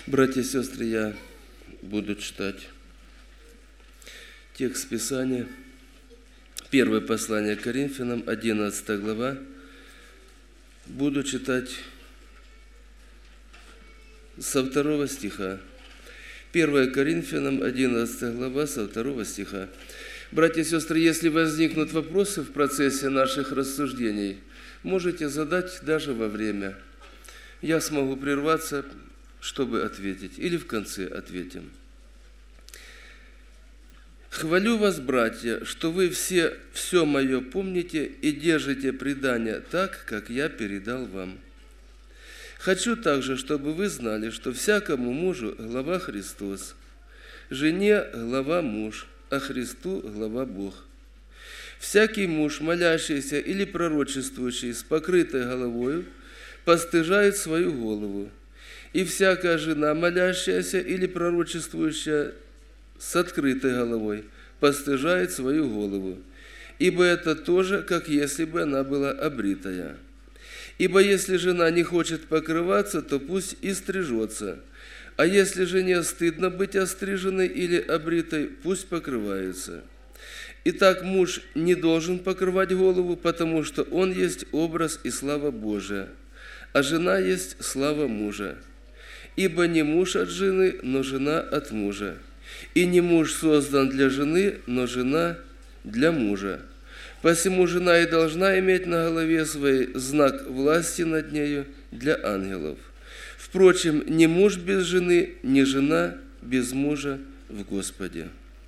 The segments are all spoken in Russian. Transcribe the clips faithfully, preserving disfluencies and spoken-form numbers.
Братья и сестры, я буду читать текст Писания. Первое послание к Коринфянам, одиннадцатая глава. Буду читать со второго стиха. Первое Коринфянам, одиннадцатая глава, со второго стиха. Братья и сестры, если возникнут вопросы в процессе наших рассуждений, можете задать даже во время. Я смогу прерваться, чтобы ответить, или в конце ответим. «Хвалю вас, братья, что вы все все мое помните и держите предание так, как я передал вам. Хочу также, чтобы вы знали, что всякому мужу глава Христос, жене глава муж, а Христу глава Бог. Всякий муж, молящийся или пророчествующий с покрытой головою, постыжает свою голову, и всякая жена, молящаяся или пророчествующая с открытой головой, постыжает свою голову, ибо это тоже, как если бы она была обритая. Ибо если жена не хочет покрываться, то пусть и стрижется, а если жене стыдно быть остриженной или обритой, пусть покрывается. Итак, муж не должен покрывать голову, потому что он есть образ и слава Божия, а жена есть слава мужа. Ибо не муж от жены, но жена от мужа. И не муж создан для жены, но жена для мужа. Посему жена и должна иметь на голове своей знак власти над нею для ангелов. Впрочем, ни муж без жены, ни жена без мужа в Господе».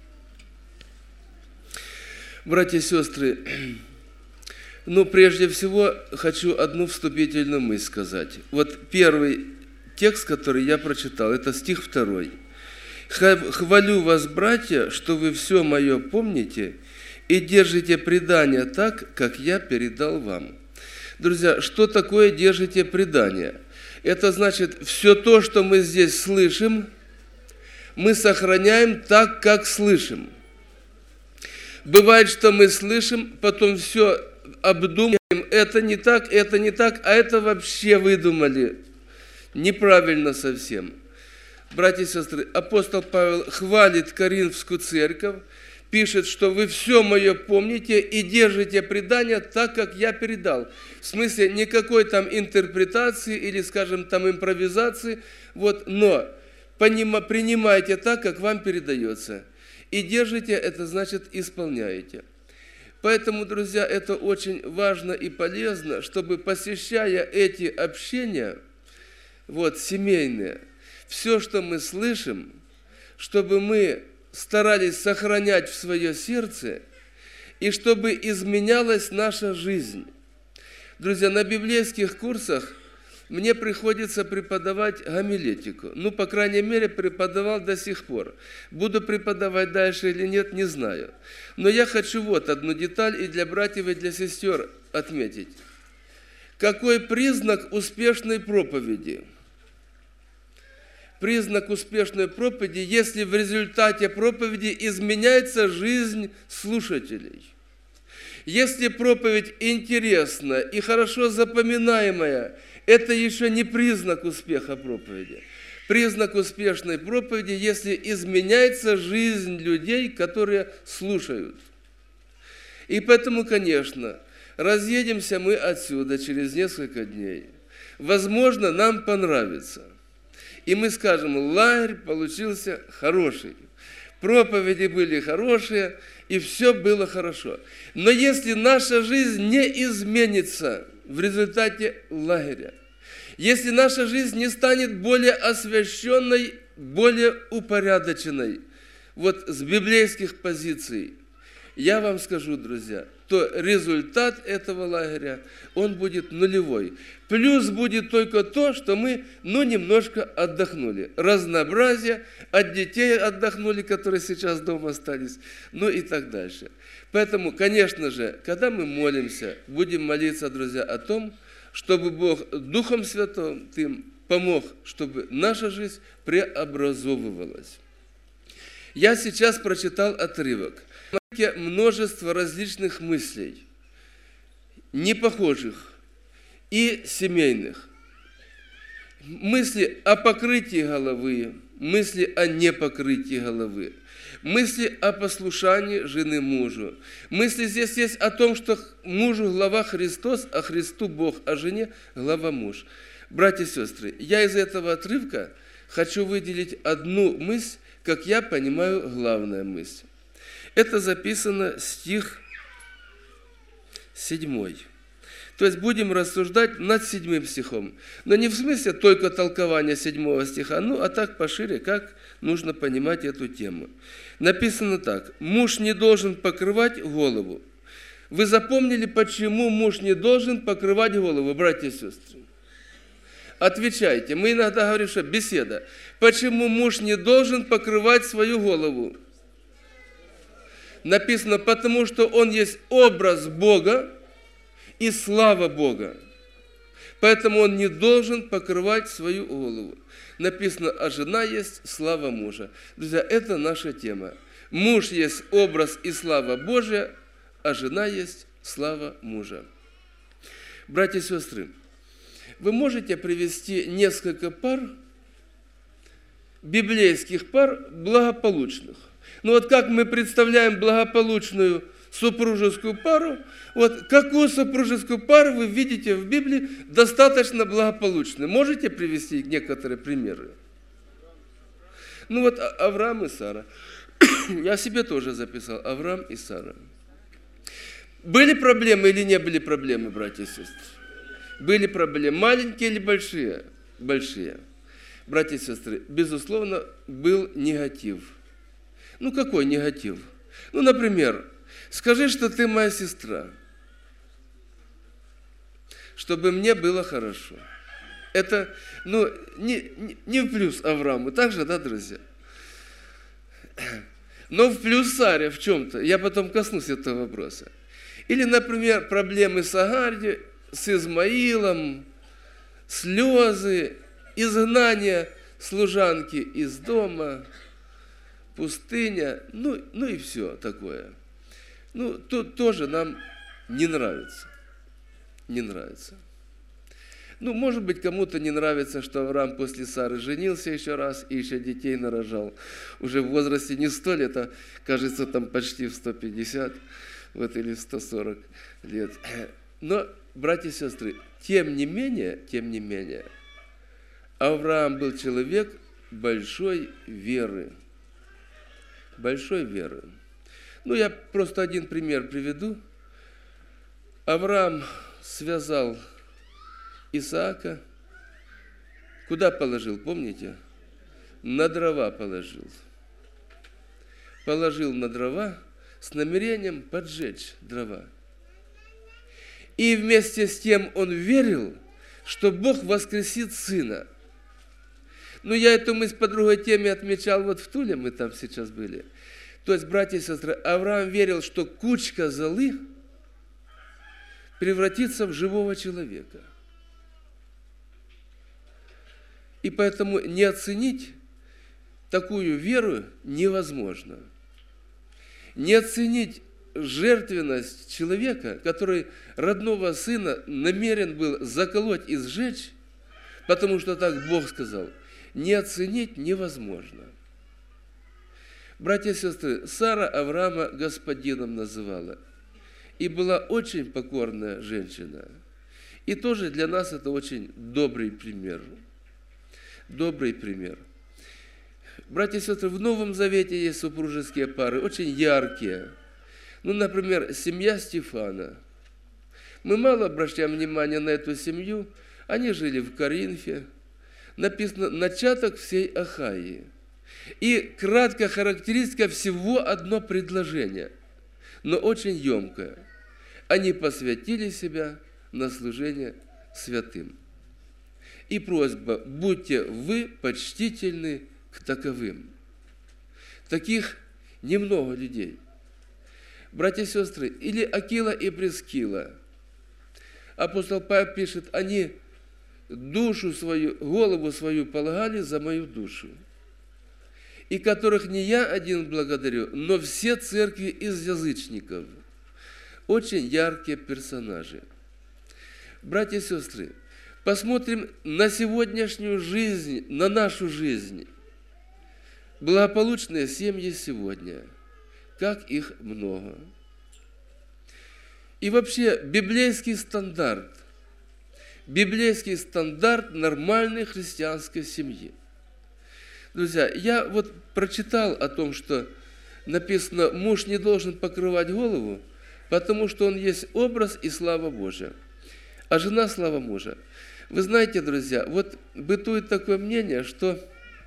Братья и сестры, ну, прежде всего, хочу одну вступительную мысль сказать. Вот первый текст, который я прочитал, это стих второй. «Хвалю вас, братья, что вы все мое помните и держите предание так, как я передал вам». Друзья, что такое держите предание? Это значит, все то, что мы здесь слышим, мы сохраняем так, как слышим. Бывает, что мы слышим, потом все обдумываем, это не так, это не так, а это вообще выдумали. Неправильно совсем. Братья и сестры, апостол Павел хвалит Коринфскую церковь, пишет, что вы все мое помните и держите предание так, как я передал. В смысле, никакой там интерпретации или, скажем, там импровизации, вот, но принимайте так, как вам передается. И держите, это значит исполняете. Поэтому, друзья, это очень важно и полезно, чтобы, посещая эти общения, вот, семейные, все, что мы слышим, чтобы мы старались сохранять в свое сердце, и чтобы изменялась наша жизнь. Друзья, на библейских курсах мне приходится преподавать гомилетику. Ну, по крайней мере, преподавал до сих пор. Буду преподавать дальше или нет, не знаю. Но я хочу вот одну деталь и для братьев, и для сестер отметить. Какой признак успешной проповеди? Признак успешной проповеди, если в результате проповеди изменяется жизнь слушателей. Если проповедь интересна и хорошо запоминаемая, это еще не признак успеха проповеди. Признак успешной проповеди, если изменяется жизнь людей, которые слушают. И поэтому, конечно, разъедемся мы отсюда через несколько дней. Возможно, нам понравится. И мы скажем, лагерь получился хороший, проповеди были хорошие, и все было хорошо. Но если наша жизнь не изменится в результате лагеря, если наша жизнь не станет более освященной, более упорядоченной, вот с библейских позиций, я вам скажу, друзья, то результат этого лагеря, он будет нулевой. Плюс будет только то, что мы, ну, немножко отдохнули. Разнообразие, от детей отдохнули, которые сейчас дома остались, ну и так дальше. Поэтому, конечно же, когда мы молимся, будем молиться, друзья, о том, чтобы Бог Духом Святым им помог, чтобы наша жизнь преобразовывалась. Я сейчас прочитал отрывок. Множество различных мыслей, непохожих и семейных. мысли о покрытии головы, мысли о непокрытии головы, мысли о послушании жены мужу. Мысли здесь есть о том, что мужу глава Христос, а Христу Бог, а жене глава муж. Братья и сестры, я из этого отрывка хочу выделить одну мысль, как я понимаю, главная мысль. Это записано стих седьмой. То есть будем рассуждать над седьмым стихом. Но не в смысле только толкования седьмого стиха, ну а так пошире, как нужно понимать эту тему. Написано так. Муж не должен покрывать голову. Вы запомнили, почему муж не должен покрывать голову, братья и сестры? Отвечайте. Мы иногда говорим, что беседа. Почему муж не должен покрывать свою голову? Написано, потому что он есть образ Бога и слава Бога. Поэтому он не должен покрывать свою голову. Написано, а жена есть слава мужа. Друзья, это наша тема. Муж есть образ и слава Божия, а жена есть слава мужа. Братья и сестры, вы можете привести несколько пар, библейских пар, благополучных. Ну вот как мы представляем благополучную супружескую пару, вот какую супружескую пару вы видите в Библии достаточно благополучной? Можете привести некоторые примеры? Ну вот Авраам и Сара. Я себе тоже записал. Авраам и Сара. Были проблемы или не были проблемы, братья и сестры? Были проблемы. Маленькие или большие? Большие. Братья и сестры, безусловно, был негатив. Ну, какой негатив? Ну, например, скажи, что ты моя сестра, чтобы мне было хорошо. Это, ну, не, не, не в плюс Аврааму, так же, да, друзья? Но в плюс Саре в чем-то. Я потом коснусь этого вопроса. Или, например, проблемы с Агарью, с Измаилом, слезы, изгнание служанки из дома, пустыня, ну, ну и все такое. Ну, тут тоже нам не нравится. Не нравится. Ну, может быть, кому-то не нравится, что Авраам после Сары женился еще раз и еще детей нарожал. Уже в возрасте не сто лет, а, кажется, там почти в сто пятьдесят вот, или сто сорок лет. Но, братья и сестры, тем не менее, тем не менее, Авраам был человек большой веры. Большой веры. Ну, я просто один пример приведу. Авраам связал Исаака. Куда положил, помните? На дрова положил. Положил на дрова с намерением поджечь дрова. И вместе с тем он верил, что Бог воскресит сына. Ну, я эту мысль по другой теме отмечал, вот в Туле мы там сейчас были. То есть, братья и сестры, Авраам верил, что кучка золы превратится в живого человека. И поэтому не оценить такую веру невозможно. Не оценить жертвенность человека, который родного сына намерен был заколоть и сжечь, потому что так Бог сказал, не оценить невозможно. Братья и сестры, Сара Авраама господином называла. И была очень покорная женщина. И тоже для нас это очень добрый пример. Добрый пример. Братья и сестры, в Новом Завете есть супружеские пары, очень яркие. Ну, например, семья Стефана. Мы мало обращаем внимание на эту семью. Они жили в Коринфе. Написано «начаток всей Ахаи». И краткая характеристика всего одно предложение, но очень емкое. Они посвятили себя на служение святым. И просьба, будьте вы почтительны к таковым. Таких немного людей. Братья и сестры, или Акила и Прискила. Апостол Павел пишет, они душу свою, голову свою полагали за мою душу, и которых не я один благодарю, но все церкви из язычников. Очень яркие персонажи. Братья и сестры, Посмотрим на сегодняшнюю жизнь, на нашу жизнь. Благополучные семьи сегодня, как их много. И вообще библейский стандарт, библейский стандарт нормальной христианской семьи. Друзья, я вот прочитал о том, что написано, муж не должен покрывать голову, потому что он есть образ и слава Божия, а жена слава мужа. Вы знаете, друзья, вот бытует такое мнение, что,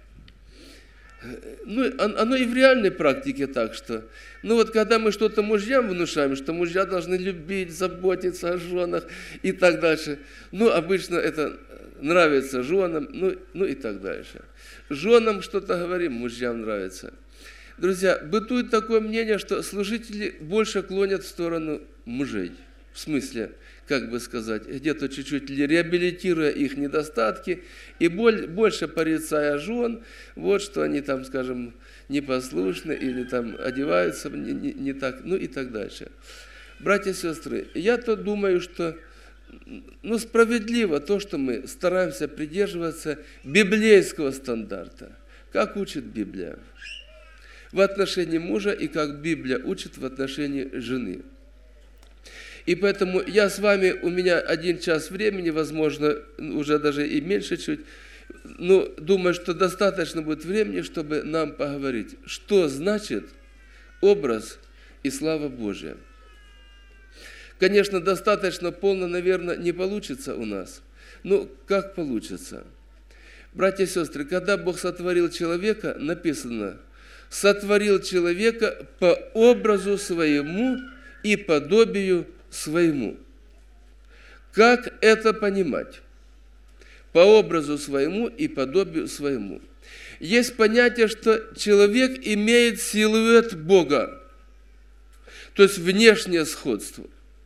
ну, оно и в реальной практике так, что, ну вот когда мы что-то мужьям внушаем, что мужья должны любить, заботиться о женах и так дальше, ну, обычно это нравится женам, ну, ну и так дальше. Женам что-то говорим, мужьям нравится. Друзья, бытует такое мнение, что служители больше клонят в сторону мужей. В смысле, как бы сказать, где-то чуть-чуть реабилитируя их недостатки и больше порицая жен, вот что они там, скажем, непослушны или там одеваются не, не, не так, ну и так дальше. Братья и сестры, я-то думаю, что ну, справедливо то, что мы стараемся придерживаться библейского стандарта, как учит Библия в отношении мужа и как Библия учит в отношении жены. И поэтому я с вами, у меня один час времени, возможно, уже даже и меньше чуть, но думаю, что достаточно будет времени, чтобы нам поговорить, что значит образ и слава Божия. Конечно, достаточно полно, наверное, не получится у нас. Но как получится? Братья и сестры, когда Бог сотворил человека, написано, сотворил человека по образу своему и подобию своему. Как это понимать? По образу своему и подобию своему. Есть понятие, что человек имеет силуэт Бога, то есть внешнее сходство.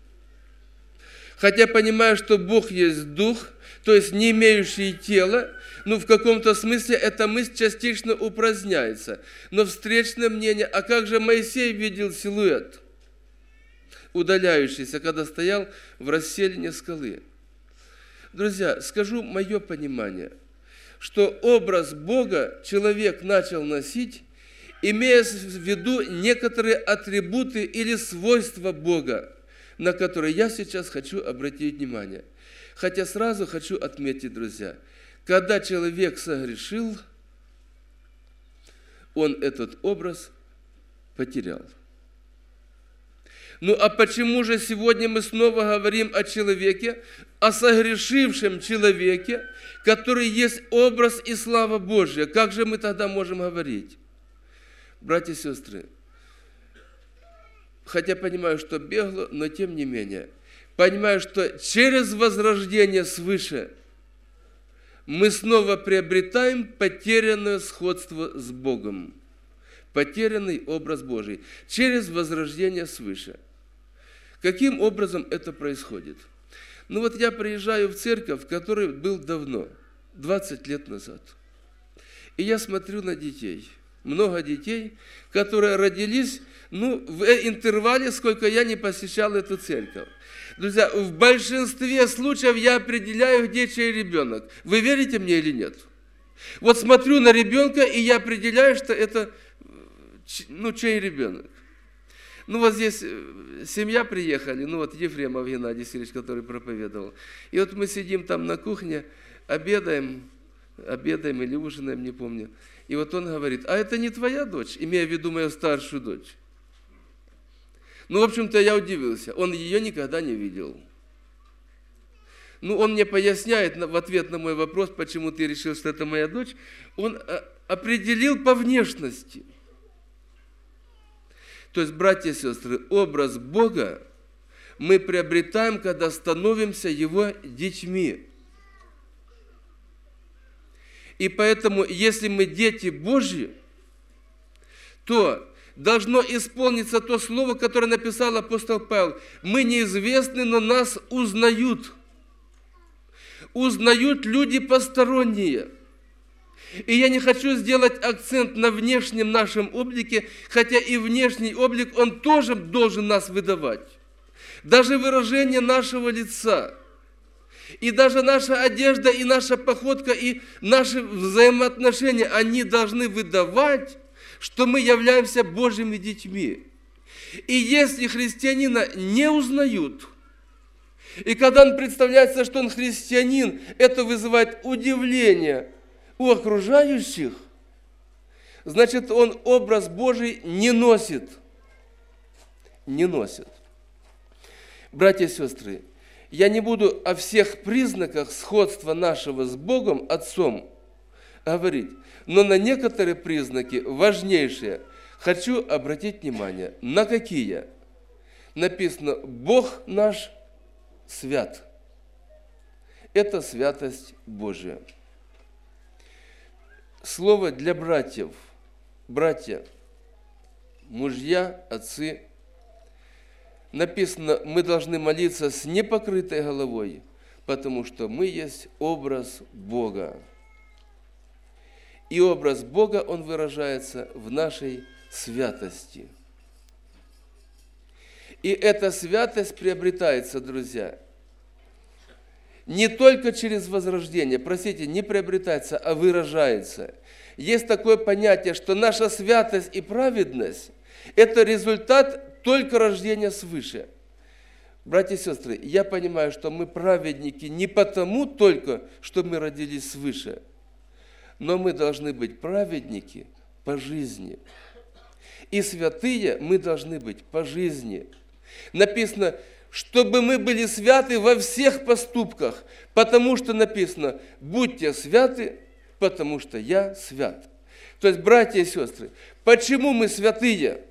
Хотя понимаю, что Бог есть Дух, то есть не имеющий тела, ну, в каком-то смысле эта мысль частично упраздняется. Но встречное мнение, а как же Моисей видел силуэт, удаляющийся, когда стоял в расселине скалы? Друзья, скажу мое понимание, что образ Бога человек начал носить, имея в виду некоторые атрибуты или свойства Бога, на которые я сейчас хочу обратить внимание. Хотя сразу хочу отметить, друзья, когда человек согрешил, он этот образ потерял. Ну а почему же сегодня мы снова говорим о человеке, о согрешившем человеке, который есть образ и слава Божья? Как же мы тогда можем говорить? Братья и сестры, хотя понимаю, что бегло, но тем не менее, понимаю, что через возрождение свыше мы снова приобретаем потерянное сходство с Богом, потерянный образ Божий, через возрождение свыше. Каким образом это происходит? Ну вот я приезжаю в церковь, в которой был давно, двадцать лет назад, и я смотрю на детей, много детей, которые родились, ну, в интервале, сколько я не посещал эту церковь. Друзья, в большинстве случаев я определяю, где чей ребенок. Вы верите мне или нет? Вот смотрю на ребенка, и я определяю, что это, ну, чей ребенок. Ну, вот здесь семья приехали, ну, вот Ефремов Геннадий Сергеевич, который проповедовал. И вот мы сидим там на кухне, обедаем, обедаем или ужинаем, не помню. И вот он говорит, а это не твоя дочь, имея в виду мою старшую дочь. Ну, в общем-то, я удивился. Он ее никогда не видел. Ну, он мне поясняет в ответ на мой вопрос, почему ты решил, что это моя дочь. Он определил по внешности. То есть, братья и сестры, образ Бога мы приобретаем, когда становимся Его детьми. И поэтому, если мы дети Божьи, то должно исполниться то слово, которое написал апостол Павел. Мы неизвестны, но нас узнают. Узнают люди посторонние. И я не хочу сделать акцент на внешнем нашем облике, хотя и внешний облик, он тоже должен нас выдавать. Даже выражение нашего лица. И даже наша одежда, и наша походка, и наши взаимоотношения, они должны выдавать, что мы являемся Божьими детьми. И если христианина не узнают, и когда он представляется, что он христианин, это вызывает удивление у окружающих, значит, он образ Божий не носит. Не носит. Братья и сестры, я не буду о всех признаках сходства нашего с Богом Отцом говорить, но на некоторые признаки важнейшие хочу обратить внимание. На какие? Написано: Бог наш свят. Это святость Божия. Слово для братьев. Братья, мужья, отцы. Написано, мы должны молиться с непокрытой головой, потому что мы есть образ Бога. И образ Бога, он выражается в нашей святости. И эта святость приобретается, друзья, не только через возрождение, простите, не приобретается, а выражается. Есть такое понятие, что наша святость и праведность – это результат только рождения свыше. Братья и сестры, я понимаю, что мы праведники не потому только, что мы родились свыше, но мы должны быть праведники по жизни. И святые мы должны быть по жизни. Написано, чтобы мы были святы во всех поступках, потому что написано, будьте святы, потому что я свят. То есть, братья и сестры, почему мы святые?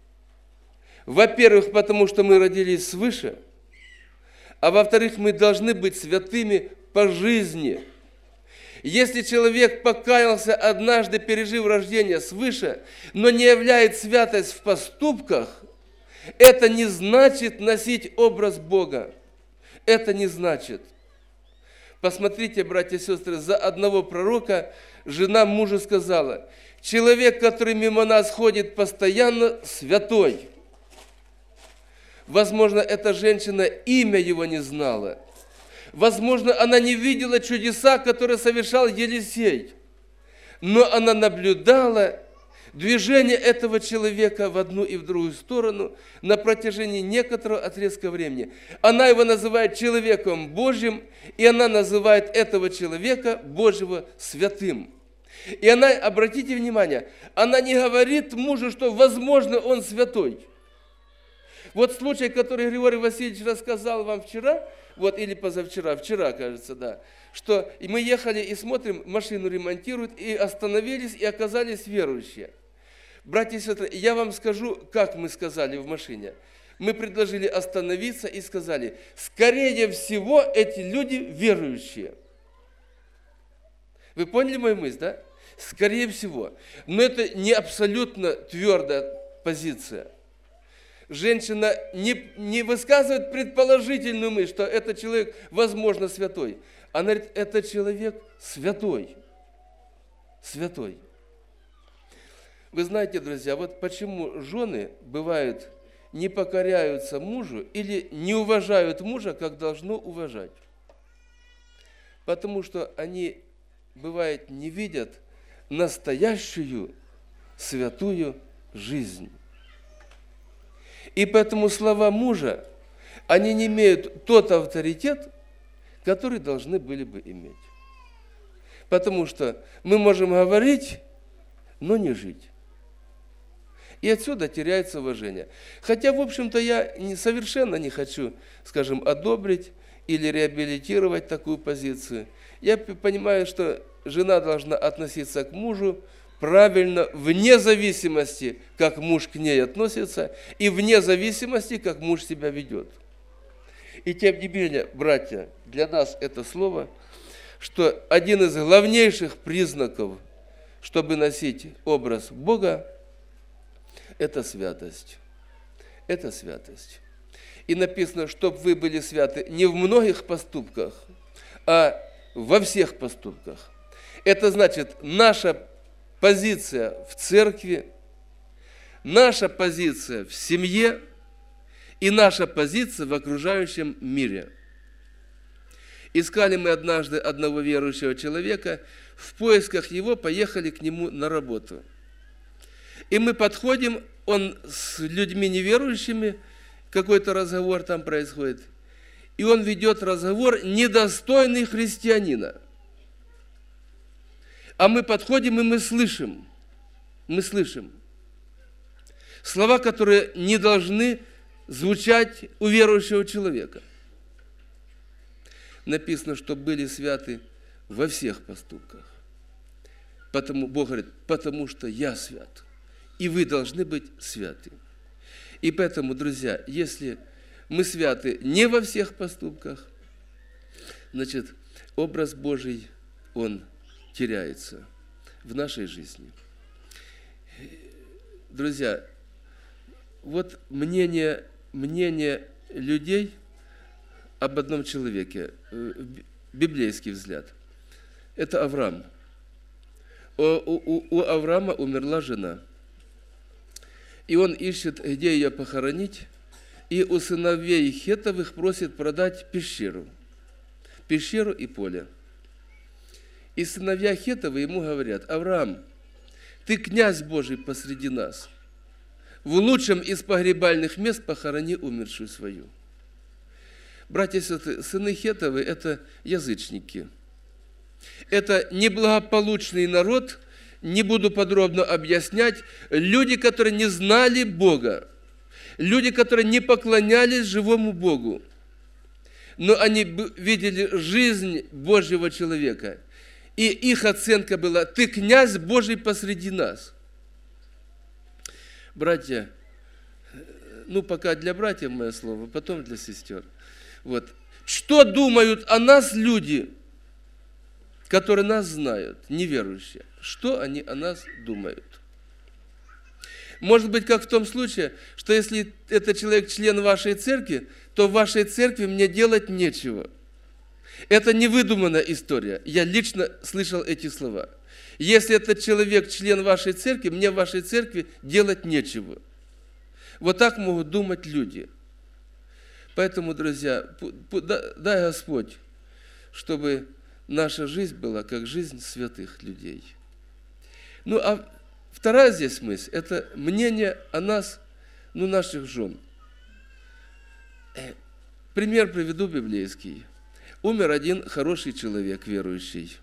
Во-первых, потому что мы родились свыше, а во-вторых, мы должны быть святыми по жизни. Если человек покаялся однажды, пережив рождение свыше, но не являет святость в поступках, это не значит носить образ Бога. Это не значит. Посмотрите, братья и сестры, за одного пророка жена мужу сказала: человек, который мимо нас ходит постоянно, святой. Возможно, эта женщина имя его не знала. Возможно, она не видела чудеса, которые совершал Елисей. Но она наблюдала движение этого человека в одну и в другую сторону на протяжении некоторого отрезка времени. Она его называет человеком Божьим, и она называет этого человека Божьего святым. И она, обратите внимание, она не говорит мужу, что, возможно, он святой. Вот случай, который Григорий Васильевич рассказал вам вчера, вот или позавчера, вчера, кажется, да, что мы ехали и смотрим, машину ремонтируют, и остановились, и оказались верующие. Братья и сестры, я вам скажу, как мы сказали в машине. Мы предложили остановиться и сказали, скорее всего, эти люди верующие. Вы поняли мою мысль, да? Скорее всего. Но это не абсолютно твердая позиция. Женщина не, не высказывает предположительную мысль, что этот человек, возможно, святой. Она говорит, это человек святой. Святой. Вы знаете, друзья, вот почему жены бывают не покоряются мужу или не уважают мужа, как должно уважать. Потому что они, бывает, не видят настоящую святую жизнь. И поэтому слова мужа, они не имеют тот авторитет, который должны были бы иметь. Потому что мы можем говорить, но не жить. И отсюда теряется уважение. Хотя, в общем-то, я не, совершенно не хочу, скажем, одобрить или реабилитировать такую позицию. Я понимаю, что жена должна относиться к мужу правильно, вне зависимости, как муж к ней относится, и вне зависимости, как муж себя ведет. И тем не менее, братья, для нас это слово, что один из главнейших признаков, чтобы носить образ Бога, это святость. Это святость. И написано, чтобы вы были святы не в многих поступках, а во всех поступках. Это значит, наша позиция в церкви, наша позиция в семье и наша позиция в окружающем мире. Искали мы однажды одного верующего человека, в поисках его поехали к нему на работу. И мы подходим, он с людьми неверующими, какой-то разговор там происходит, и он ведет разговор, недостойный христианина. А мы подходим, и мы слышим, мы слышим слова, которые не должны звучать у верующего человека. Написано, что были святы во всех поступках. Потому, Бог говорит, потому что я свят, и вы должны быть святы. И поэтому, друзья, если мы святы не во всех поступках, значит, образ Божий, он теряется в нашей жизни. Друзья, вот мнение, мнение людей об одном человеке, библейский взгляд, это Авраам. У, у, у Авраама умерла жена, и он ищет, где ее похоронить, и у сыновей Хеттовых просит продать пещеру, пещеру и поле. И сыновья Хеттовы ему говорят: Авраам, ты князь Божий посреди нас, в лучшем из погребальных мест похорони умершую свою. Братья и сестры, сыны Хеттовы – это язычники. Это неблагополучный народ, не буду подробно объяснять, люди, которые не знали Бога, люди, которые не поклонялись живому Богу, но они видели жизнь Божьего человека, и их оценка была: ты князь Божий посреди нас. Братья, ну пока для братьев мое слово, потом для сестер. Вот. Что думают о нас люди, которые нас знают, неверующие? Что они о нас думают? Может быть, как в том случае, что если этот человек член вашей церкви, то в вашей церкви мне делать нечего. Это не выдуманная история. Я лично слышал эти слова. Если этот человек член вашей церкви, мне в вашей церкви делать нечего. Вот так могут думать люди. Поэтому, друзья, дай Господь, чтобы наша жизнь была как жизнь святых людей. Ну, а вторая здесь мысль – это мнение о нас, ну, наших жен. Пример приведу библейский. Умер один хороший человек, верующий.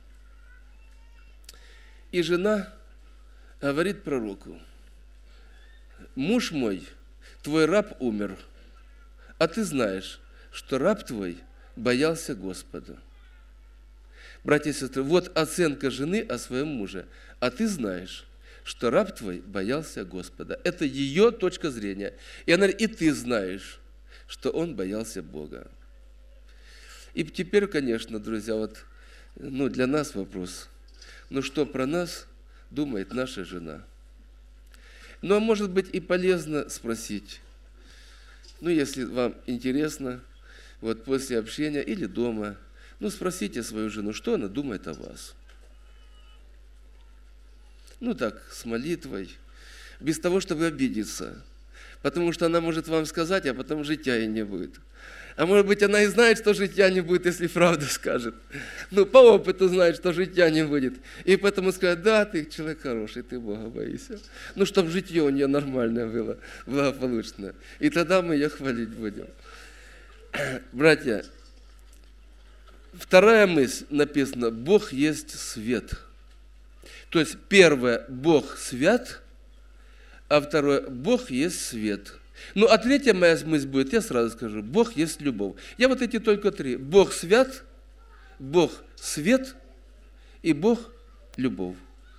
И жена говорит пророку: муж мой, твой раб умер, а ты знаешь, что раб твой боялся Господа. Братья и сестры, вот оценка жены о своем муже. А ты знаешь, что раб твой боялся Господа. Это ее точка зрения. И она говорит: и ты знаешь, что он боялся Бога. И теперь, конечно, друзья, вот, ну, для нас вопрос. Ну, что про нас думает наша жена? Ну, а может быть, и полезно спросить. Ну, если вам интересно, вот после общения или дома, ну, спросите свою жену, что она думает о вас. Ну, так, с молитвой, без того, чтобы обидеться. Потому что она может вам сказать, а потом житья и не будет. А может быть, она и знает, что житья не будет, если правду скажет. Ну, по опыту знает, что житья не будет. И поэтому скажет: да, ты человек хороший, ты Бога боишься. Ну, чтобы житье у нее нормальное было, благополучное. И тогда мы ее хвалить будем. Братья, вторая мысль написана: Бог есть свет. То есть, первое, Бог свят, а второе, Бог есть свет. Ну, а третья моя мысль будет, я сразу скажу: Бог есть любовь. Я вот эти только три. Бог свят, Бог свет и Бог любовь.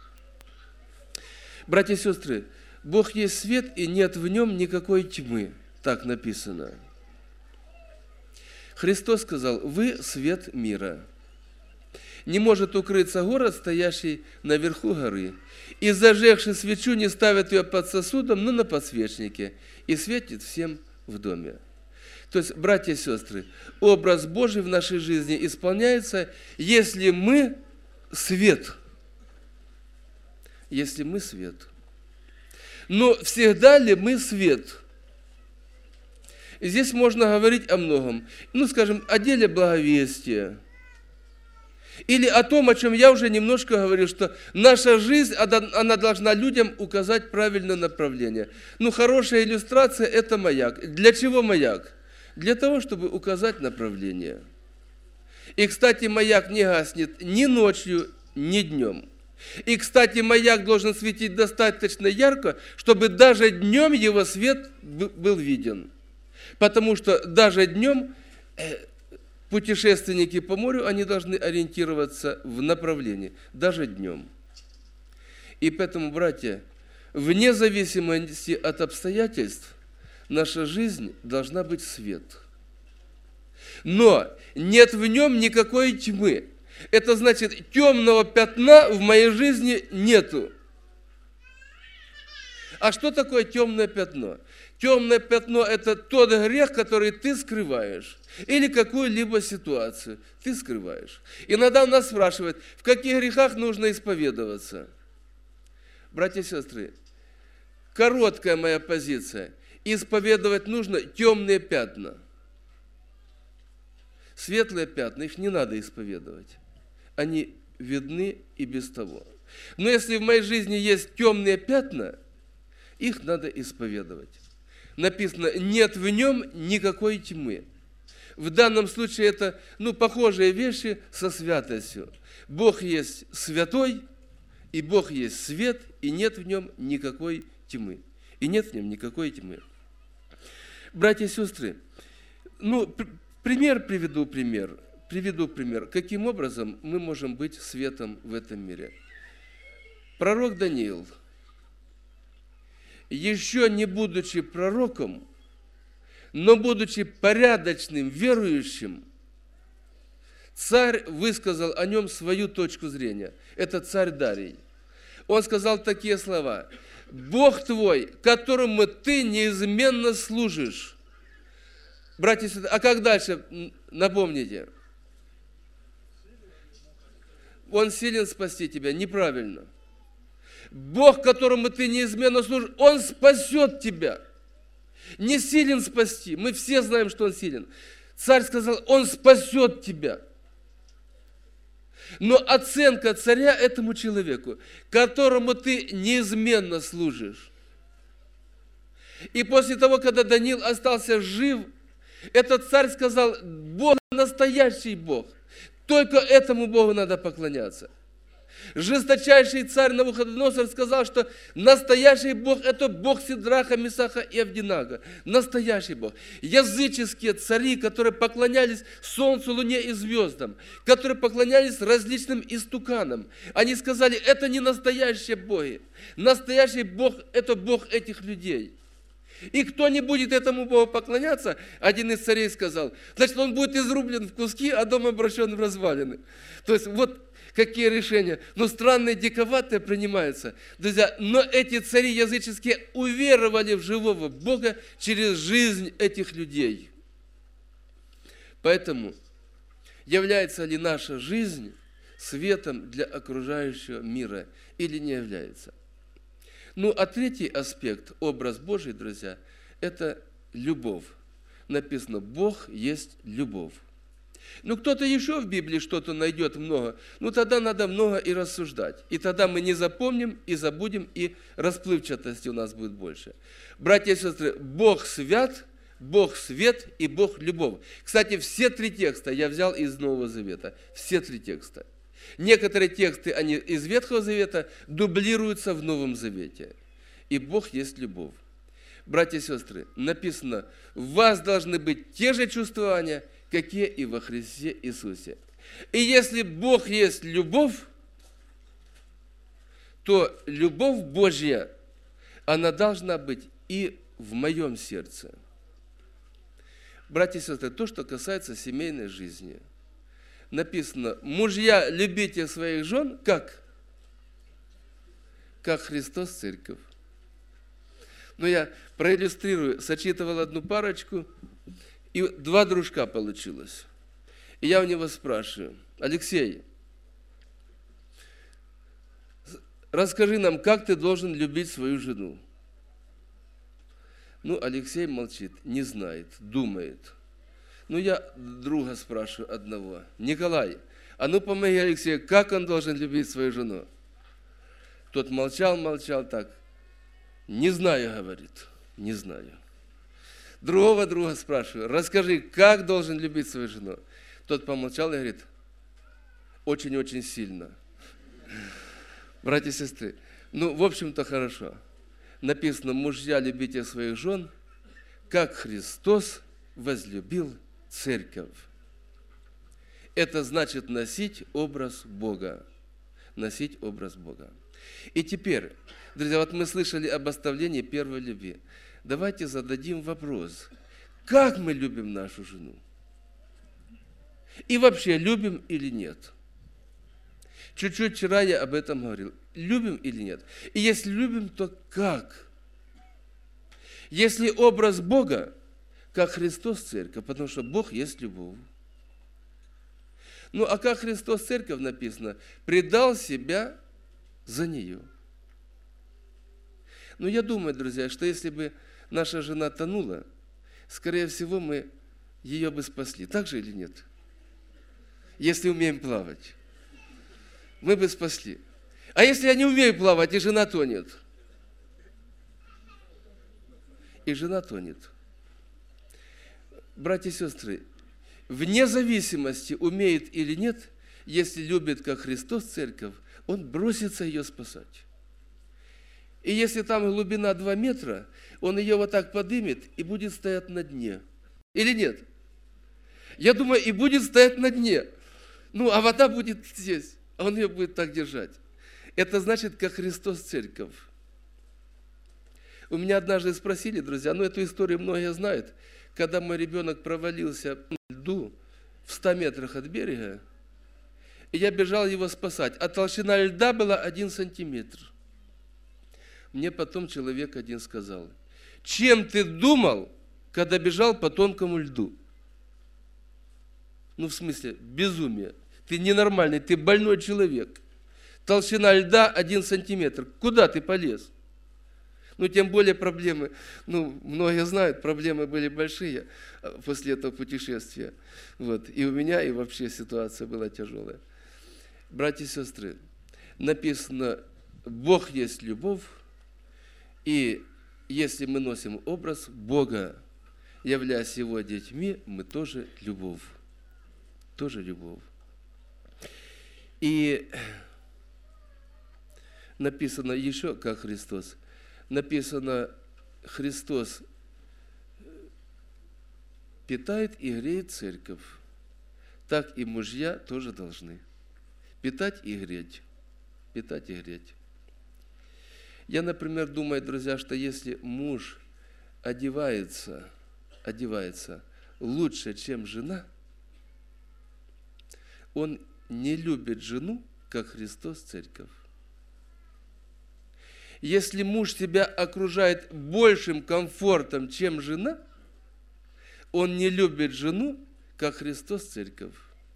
Братья и сестры, Бог есть свет, и нет в нем никакой тьмы. Так написано. Христос сказал: вы свет мира. Не может укрыться город, стоящий наверху горы. И зажегши свечу, не ставят ее под сосудом, но на подсвечнике, и светит всем в доме. То есть, братья и сестры, образ Божий в нашей жизни исполняется, если мы свет. Если мы свет. Но всегда ли мы свет? И здесь можно говорить о многом. Ну, скажем, о деле благовестия. Или о том, о чем я уже немножко говорил, что наша жизнь, она должна людям указать правильное направление. Ну, хорошая иллюстрация – это маяк. Для чего маяк? Для того, чтобы указать направление. И, кстати, маяк не гаснет ни ночью, ни днем. И, кстати, маяк должен светить достаточно ярко, чтобы даже днем его свет был виден. Потому что даже днем путешественники по морю, они должны ориентироваться в направлении, даже днем. И поэтому, братья, вне зависимости от обстоятельств, наша жизнь должна быть свет. Но нет в нем никакой тьмы. Это значит, темного пятна в моей жизни нету. А что такое темное пятно? Темное пятно – это тот грех, который ты скрываешь. Или какую-либо ситуацию ты скрываешь. Иногда нас спрашивают, в каких грехах нужно исповедоваться. Братья и сестры, короткая моя позиция. Исповедовать нужно темные пятна. Светлые пятна, их не надо исповедовать. Они видны и без того. Но если в моей жизни есть темные пятна, их надо исповедовать. Написано, нет в нем никакой тьмы. В данном случае это, ну, похожие вещи со святостью. Бог есть святой, и Бог есть свет, и нет в нем никакой тьмы. И нет в нем никакой тьмы. Братья и сестры, ну, пример приведу, пример. Приведу пример. Каким образом мы можем быть светом в этом мире? Пророк Даниил, еще не будучи пророком, но будучи порядочным, верующим, царь высказал о нем свою точку зрения. Это царь Дарий. Он сказал такие слова. «Бог твой, которому ты неизменно служишь». Братья и сестры, а как дальше? Напомните. Он силен спасти тебя. Неправильно. Бог, которому ты неизменно служишь, Он спасет тебя. Не силен спасти. Мы все знаем, что Он силен. Царь сказал, Он спасет тебя. Но оценка царя этому человеку, которому ты неизменно служишь. И после того, когда Даниил остался жив, этот царь сказал, Бог настоящий Бог. Только этому Богу надо поклоняться. Жесточайший царь Навуходоносор сказал, что настоящий Бог – это Бог Сидраха, Месаха и Авдинага. Настоящий Бог. Языческие цари, которые поклонялись солнцу, луне и звездам, которые поклонялись различным истуканам, они сказали, это не настоящие боги. Настоящий Бог – это Бог этих людей. И кто не будет этому Богу поклоняться, один из царей сказал, значит, он будет изрублен в куски, а дом обращен в развалины. То есть, вот какие решения. Но странные, диковатые принимаются. Друзья, но эти цари языческие уверовали в живого Бога через жизнь этих людей. Поэтому, является ли наша жизнь светом для окружающего мира или не является? Ну, а третий аспект, образ Божий, друзья, это любовь. Написано, Бог есть любовь. Ну, кто-то еще в Библии что-то найдет много, ну, тогда надо много и рассуждать. И тогда мы не запомним, и забудем, и расплывчатости у нас будет больше. Братья и сестры, Бог свят, Бог свет и Бог любовь. Кстати, все три текста я взял из Нового Завета. Все три текста. Некоторые тексты, они из Ветхого Завета, дублируются в Новом Завете. И Бог есть любовь. Братья и сестры, написано, в вас должны быть те же чувствования, какие и во Христе Иисусе. И если Бог есть любовь, то любовь Божья, она должна быть и в моем сердце. Братья и сестры, то, что касается семейной жизни. Написано, мужья, любите своих жен, как? Как Христос церковь. Но я проиллюстрирую, сочетывал одну парочку, и два дружка получилось. И я у него спрашиваю, Алексей, расскажи нам, как ты должен любить свою жену? Ну, Алексей молчит, не знает, думает. Ну, я друга спрашиваю одного, Николай, А ну помоги Алексею, как он должен любить свою жену? Тот молчал, молчал так. Не знаю, говорит, не знаю. Другого друга спрашиваю, расскажи, как должен любить свою жену? Тот помолчал и говорит, очень-очень сильно. Братья и сестры, ну, в общем-то, хорошо. Написано, мужья, любите своих жен, как Христос возлюбил церковь. Это значит носить образ Бога. Носить образ Бога. И теперь, друзья, вот мы слышали об оставлении первой любви. Давайте зададим вопрос. Как мы любим нашу жену? И вообще, любим или нет? Чуть-чуть вчера я об этом говорил. Любим или нет? И если любим, то как? Если образ Бога, как Христос церковь, потому что Бог есть любовь. Ну, а как Христос церковь написано? Предал себя за нее. Ну, я думаю, друзья, что если бы наша жена тонула, скорее всего, мы ее бы спасли. Так же или нет? Если умеем плавать. Мы бы спасли. А если я не умею плавать, и жена тонет? И жена тонет. Братья и сестры, вне зависимости, умеет или нет, если любит, как Христос церковь, он бросится ее спасать. И если там глубина два метра, он ее вот так поднимет и будет стоять на дне. Или нет? Я думаю, и будет стоять на дне. Ну, а вода будет здесь, а он ее будет так держать. Это значит, как Христос церковь. У меня однажды спросили, друзья, ну, эту историю многие знают, когда мой ребенок провалился в льду в ста метрах от берега, и я бежал его спасать, а толщина льда была один сантиметр. Мне потом человек один сказал, чем ты думал, когда бежал по тонкому льду? Ну, в смысле, безумие. Ты ненормальный, ты больной человек. Толщина льда один сантиметр. Куда ты полез? Ну, тем более проблемы, ну, многие знают, проблемы были большие после этого путешествия. Вот. И у меня, и вообще ситуация была тяжелая. Братья и сестры, написано, Бог есть любовь, и если мы носим образ Бога, являясь Его детьми, мы тоже любовь. Тоже любовь. И написано еще, как Христос. Написано, Христос питает и греет церковь. Так и мужья тоже должны. Питать и греть. Питать и греть. Я, например, думаю, друзья, что если муж одевается, одевается лучше, чем жена, он не любит жену, как Христос церковь. Если муж тебя окружает большим комфортом, чем жена, он не любит жену, как Христос церковь.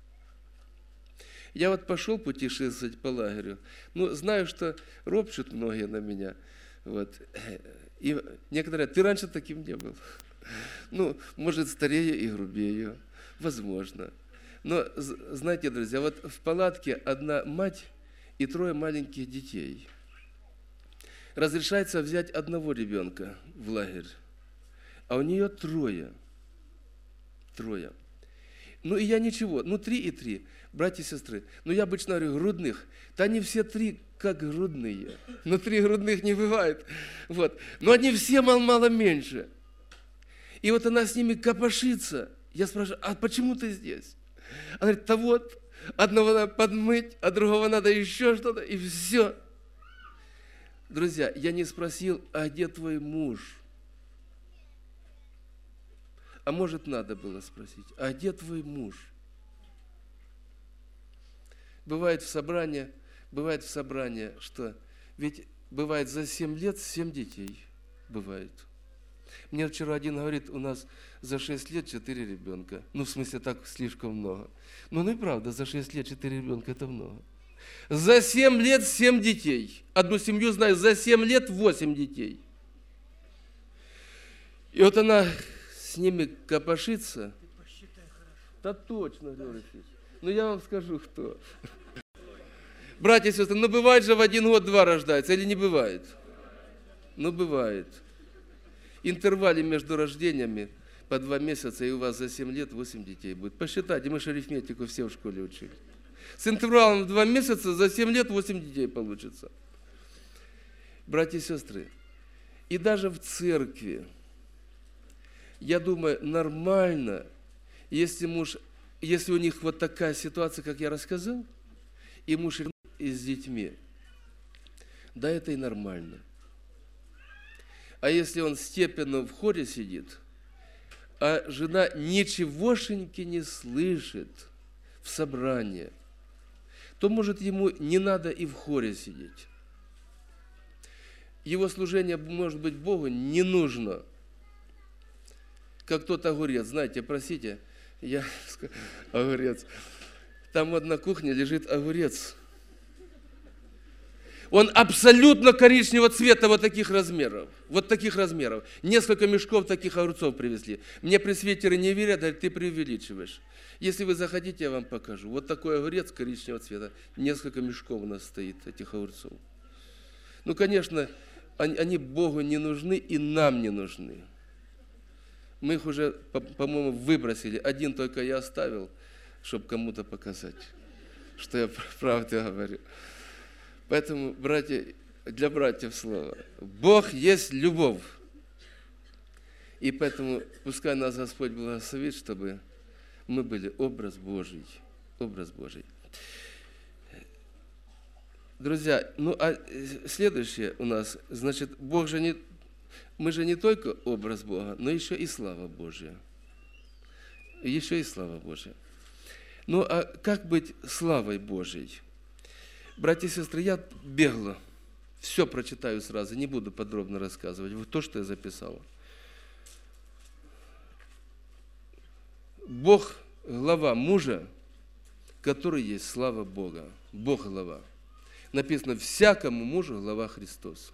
Я вот пошел путешествовать по лагерю, ну, знаю, что ропщут многие на меня. Вот. И некоторые говорят, ты раньше таким не был. Ну, может, старее и грубее, возможно. Но, знаете, друзья, вот в палатке одна мать и трое маленьких детей. Разрешается взять одного ребенка в лагерь, а у нее трое. Трое. Ну и я ничего, ну три и три, братья и сестры. Ну я обычно говорю, грудных. Да они все три как грудные. Но три грудных не бывает. Вот. Но они все мало-мало меньше. И вот она с ними копошится. Я спрашиваю, а почему ты здесь? Она говорит, да вот, одного надо подмыть, а другого надо еще что-то, и все. Друзья, я не спросил, а где твой муж? А может, надо было спросить, а где твой муж? Бывает в собрании, бывает в собрании, что ведь бывает за семь лет семь детей. Бывает. Мне вчера один говорит, у нас за шесть лет четыре ребенка. Ну, в смысле, так слишком много. Ну, ну и правда, за шесть лет четыре ребенка – это много. За семь лет семь детей. Одну семью знаю, за семь лет восемь детей. И вот она с ними копошится. Да точно, Григорий Алексеевич. Ну, я вам скажу, кто. Братья и сестры, ну, бывает же в один год два рождается, или не бывает? Ну, бывает. Интервале между рождениями по два месяца, и у вас за семь лет восемь детей будет. Посчитайте, мы же арифметику все в школе учили. С интервалом в два месяца за семь лет восемь детей получится. Братья и сестры, и даже в церкви, я думаю, нормально, если муж, если у них вот такая ситуация, как я рассказал, и муж и с детьми, да, это и нормально. А если он степенно в хоре сидит, а жена ничегошеньки не слышит в собрании, то, может, ему не надо и в хоре сидеть. Его служение, может быть, Богу не нужно. Как тот огурец, знаете, простите, я огурец. Там вот на кухне лежит огурец. Он абсолютно коричневого цвета, вот таких размеров. Вот таких размеров. Несколько мешков таких огурцов привезли. Мне пресвитеры не верят, говорят, ты преувеличиваешь. Если вы захотите, я вам покажу. Вот такой огурец коричневого цвета. Несколько мешков у нас стоит, этих огурцов. Ну, конечно, они, они Богу не нужны и нам не нужны. Мы их уже, по-моему, выбросили. Один только я оставил, чтобы кому-то показать, что я правду говорю. Поэтому, братья, для братьев слово. Бог есть любовь. И поэтому пускай нас Господь благословит, чтобы мы были образ Божий. Образ Божий. Друзья, ну а следующее у нас, значит, Бог же не, мы же не только образ Бога, но еще и слава Божья. Еще и слава Божья. Ну а как быть славой Божьей? Братья и сестры, я бегло все прочитаю сразу, не буду подробно рассказывать. Вот то, что я записал. Бог – глава мужа, который есть слава Бога. Бог – глава. Написано, всякому мужу глава Христос.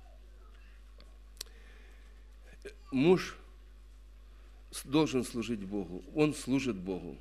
Муж должен служить Богу. Он служит Богу.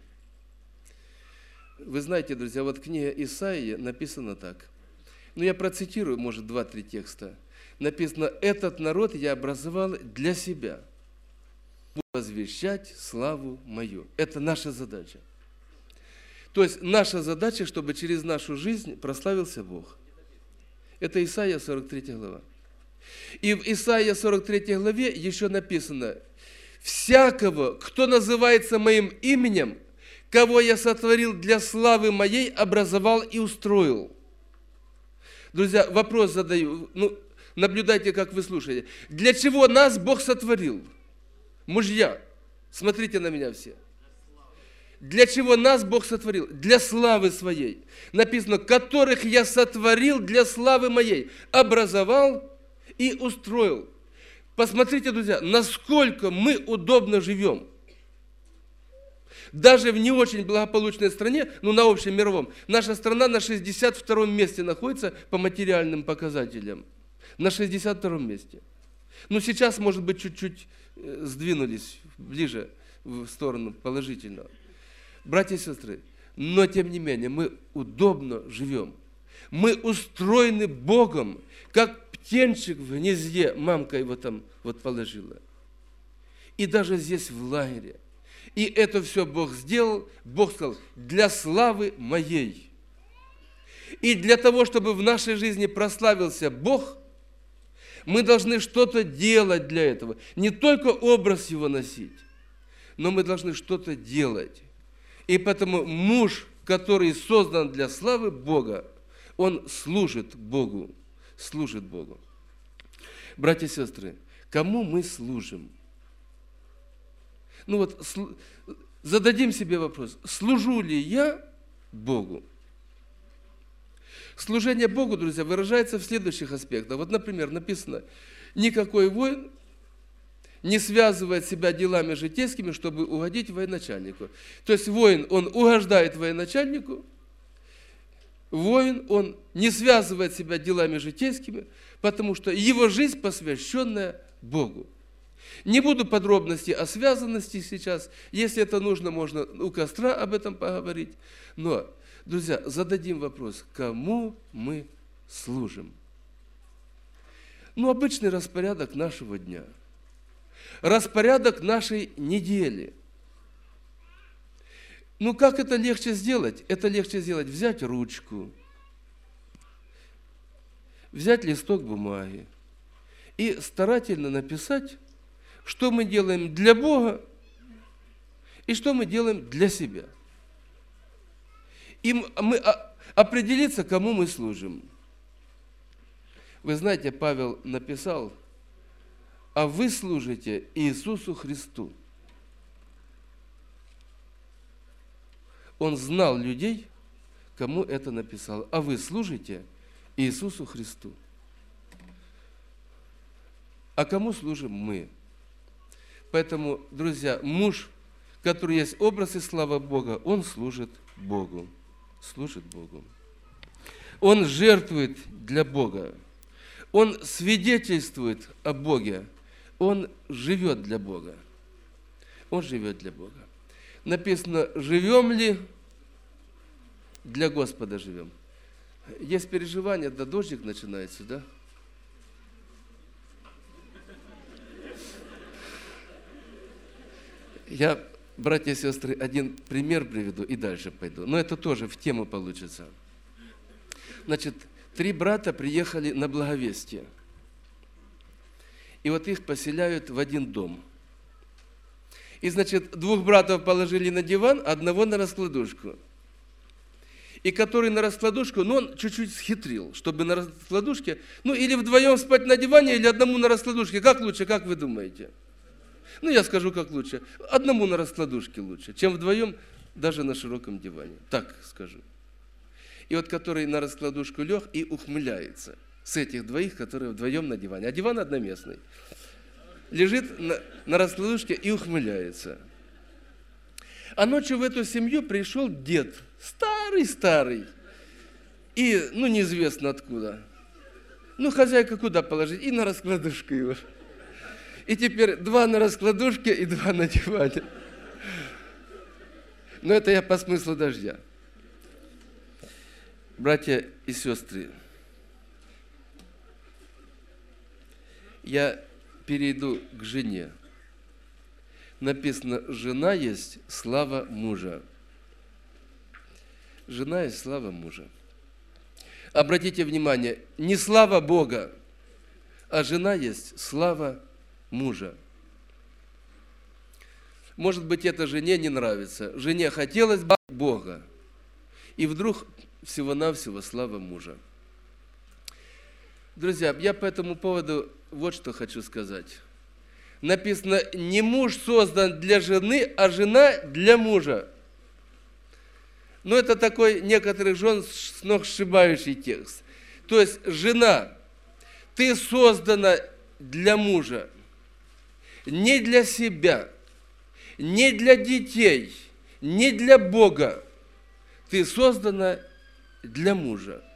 Вы знаете, друзья, вот книга Исаии написано так. Ну, я процитирую, может, два-три текста. Написано, этот народ я образовал для себя. Буду возвещать славу мою. Это наша задача. То есть, наша задача, чтобы через нашу жизнь прославился Бог. Это Исаия сорок третья глава. И в Исаия сорок третьей главе еще написано, всякого, кто называется моим именем, кого я сотворил для славы моей, образовал и устроил. Друзья, вопрос задаю. Ну, наблюдайте, как вы слушаете. Для чего нас Бог сотворил? Мужья, смотрите на меня все. Для чего нас Бог сотворил? Для славы своей. Написано, которых я сотворил для славы моей, образовал и устроил. Посмотрите, друзья, насколько мы удобно живем. Даже в не очень благополучной стране, ну на общем мировом, наша страна на шестьдесят втором месте находится по материальным показателям. На шестьдесят втором месте. Ну сейчас, может быть, чуть-чуть сдвинулись ближе в сторону положительного. Братья и сестры, но тем не менее мы удобно живем. Мы устроены Богом, как птенчик в гнезде, мамка его там вот положила. И даже здесь в лагере. И это все Бог сделал, Бог сказал, для славы моей. И для того, чтобы в нашей жизни прославился Бог, мы должны что-то делать для этого. Не только образ его носить, но мы должны что-то делать. И поэтому муж, который создан для славы Бога, он служит Богу, служит Богу. Братья и сестры, кому мы служим? Ну вот, зададим себе вопрос, служу ли я Богу? Служение Богу, друзья, выражается в следующих аспектах. Вот, например, написано, никакой воин не связывает себя делами житейскими, чтобы угодить военачальнику. То есть воин, он угождает военачальнику, воин, он не связывает себя делами житейскими, потому что его жизнь посвященная Богу. Не буду подробностей о связанности сейчас. Если это нужно, можно у костра об этом поговорить. Но, друзья, зададим вопрос, кому мы служим? Ну, обычный распорядок нашего дня. Распорядок нашей недели. Ну, как это легче сделать? Это легче сделать, взять ручку, взять листок бумаги и старательно написать, что мы делаем для Бога и что мы делаем для себя. И мы определиться, кому мы служим. Вы знаете, Павел написал, а вы служите Иисусу Христу. Он знал людей, кому это написал. А вы служите Иисусу Христу. А кому служим мы? Поэтому, друзья, муж, который есть образ и слава Бога, он служит Богу. Служит Богу. Он жертвует для Бога. Он свидетельствует о Боге. Он живет для Бога. Он живет для Бога. Написано, живем ли, для Господа живем. Есть переживание, да дождик начинается, да? Я, братья и сестры, один пример приведу и дальше пойду. Но это тоже в тему получится. Значит, три брата приехали на благовестие. И вот их поселяют в один дом. И, значит, двух братов положили на диван, одного на раскладушку. И который на раскладушку, ну, он чуть-чуть схитрил, чтобы на раскладушке, ну, или вдвоем спать на диване, или одному на раскладушке. Как лучше, как вы думаете? Ну, я скажу, как лучше. Одному на раскладушке лучше, чем вдвоем даже на широком диване. Так скажу. И вот который на раскладушку лег и ухмыляется с этих двоих, которые вдвоем на диване. А диван одноместный. Лежит на, на раскладушке и ухмыляется. А ночью в эту семью пришел дед, старый-старый, и, ну, неизвестно откуда. Ну, хозяйка куда положить? И на раскладушку его. И теперь два на раскладушке и два на диване. Но это я по смыслу дождя. Братья и сестры, я перейду к жене. Написано, жена есть слава мужа. Жена есть слава мужа. Обратите внимание, не слава Бога, а жена есть слава мужа. Может быть, это жене не нравится. Жене хотелось бы Бога. И вдруг всего-навсего слава мужа. Друзья, я по этому поводу вот что хочу сказать. Написано, не муж создан для жены, а жена для мужа. Но это такой некоторых жен сногсшибающий текст. То есть, жена, ты создана для мужа, не для себя, не для детей, не для Бога. Ты создана для мужа.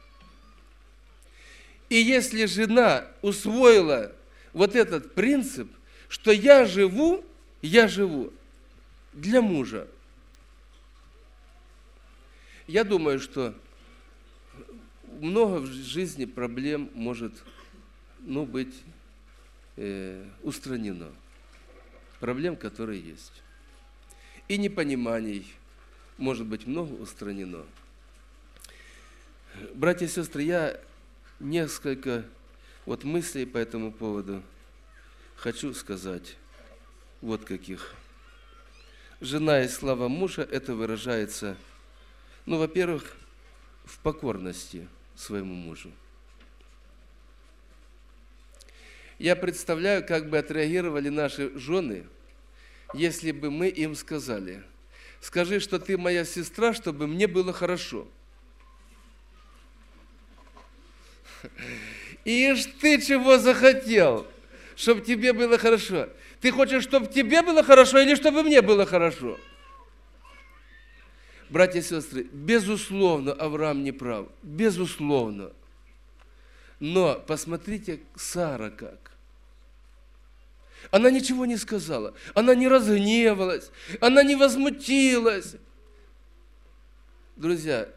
И если жена усвоила вот этот принцип, что я живу, я живу для мужа. Я думаю, что много в жизни проблем может, ну, быть э, устранено. Проблем, которые есть. И непониманий, может быть, много устранено. Братья и сестры, я несколько вот мыслей по этому поводу хочу сказать. Вот каких. Жена и слава мужа, это выражается, ну, во-первых, в покорности своему мужу. Я представляю, как бы отреагировали наши жены, если бы мы им сказали, скажи, что ты моя сестра, чтобы мне было хорошо. Ишь ты чего захотел, чтобы тебе было хорошо. Ты хочешь, чтобы тебе было хорошо или чтобы мне было хорошо? Братья и сестры, безусловно, Авраам не прав. Безусловно. Но посмотрите, Сара как. Она ничего не сказала, она не разгневалась, она не возмутилась. Друзья,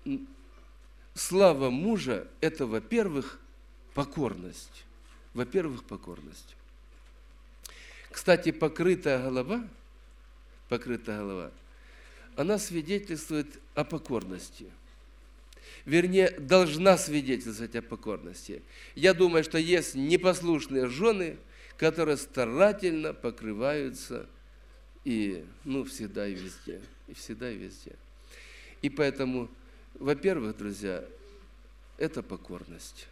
слава мужа – это, во-первых, покорность. Во-первых, покорность. Кстати, покрытая голова, покрытая голова, она свидетельствует о покорности. Вернее, должна свидетельствовать о покорности. Я думаю, что есть непослушные жены, которые старательно покрываются и, ну, всегда и везде, и всегда и везде. И поэтому, во-первых, друзья, это покорность.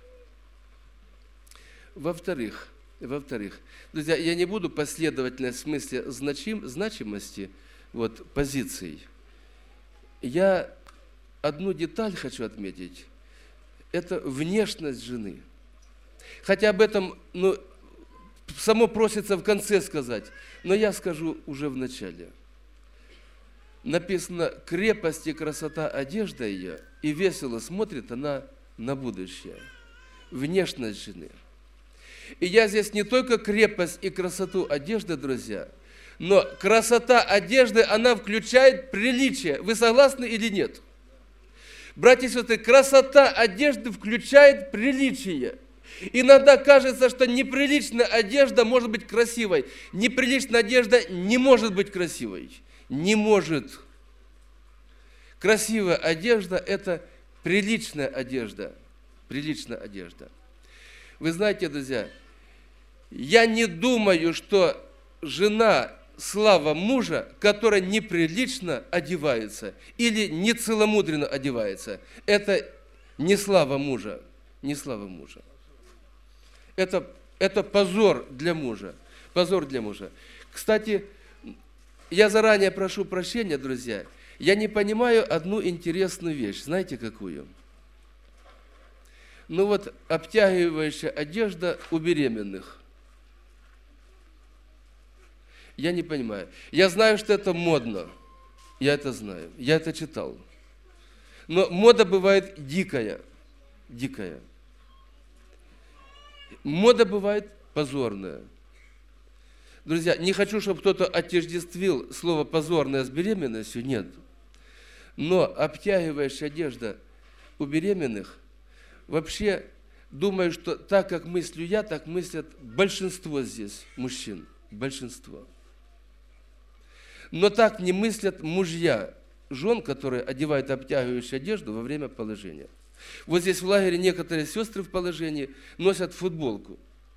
Во-вторых, во-вторых, друзья, я не буду последовательно в смысле значим, значимости вот, позиций. Я одну деталь хочу отметить. Это внешность жены. Хотя об этом, ну, само просится в конце сказать, но я скажу уже в начале. Написано: крепость и красота одежда ее, и весело смотрит она на будущее. Внешность жены. И я здесь не только крепость и красоту одежды, друзья, но красота одежды, она включает приличие. Вы согласны или нет? Братья и сестры, красота одежды включает приличие. Иногда кажется, что неприличная одежда может быть красивой. Неприличная одежда не может быть красивой. Не может. Красивая одежда – это приличная одежда. Приличная одежда. Вы знаете, друзья, я не думаю, что жена, слава мужа, которая неприлично одевается или нецеломудренно одевается, это не слава мужа, не слава мужа. Это, это позор для мужа, позор для мужа. Кстати, я заранее прошу прощения, друзья, я не понимаю одну интересную вещь. Знаете, какую? Ну вот, обтягивающая одежда у беременных. Я не понимаю. Я знаю, что это модно. Я это знаю. Я это читал. Но мода бывает дикая. Дикая. Мода бывает позорная. Друзья, не хочу, чтобы кто-то отождествил слово «позорное» с беременностью. Нет. Но обтягивающая одежда у беременных, вообще, думаю, что так, как мыслю я, так мыслят большинство здесь мужчин. Большинство. Но так не мыслят мужья жен, которые одевают обтягивающую одежду во время положения. Вот здесь в лагере некоторые сестры в положении носят футболку.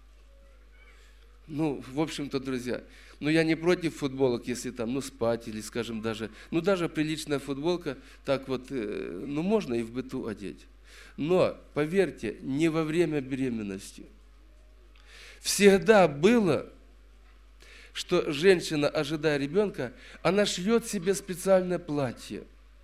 Ну, в общем-то, друзья, ну я не против футболок, если там, ну, спать или, скажем, даже, ну, даже приличная футболка, так вот, ну, можно и в быту одеть. Но, поверьте, не во время беременности. Всегда было, что женщина, ожидая ребенка, она шьет себе специальное платье.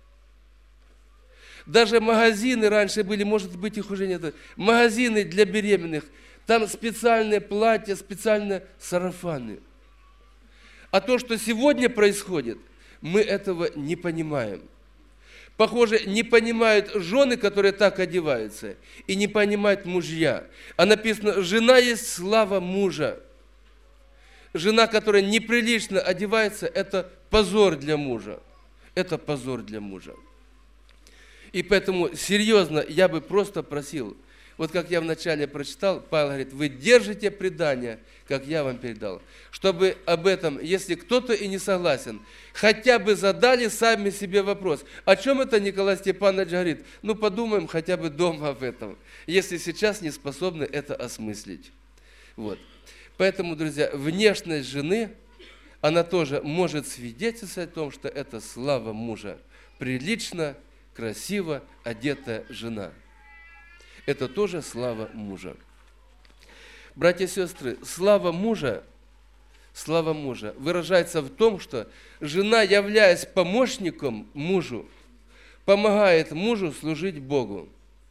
Даже магазины раньше были, может быть, их уже нет, магазины для беременных, там специальные платья, специальные сарафаны. А то, что сегодня происходит, мы этого не понимаем. Похоже, не понимают жены, которые так одеваются, и не понимают мужья. А написано: жена есть слава мужа. Жена, которая неприлично одевается, это позор для мужа. Это позор для мужа. И поэтому, серьезно, я бы просто просил, вот как я вначале прочитал, Павел говорит: вы держите предание, как я вам передал. Чтобы об этом, если кто-то и не согласен, хотя бы задали сами себе вопрос. О чем это Николай Степанович говорит? Ну, подумаем хотя бы дома об этом, если сейчас не способны это осмыслить. Вот. Поэтому, друзья, внешность жены, она тоже может свидетельствовать о том, что это слава мужа. Прилично, красиво одетая жена. Это тоже слава мужа. Братья и сестры, слава мужа, слава мужа выражается в том, что жена, являясь помощником мужу, помогает мужу служить Богу.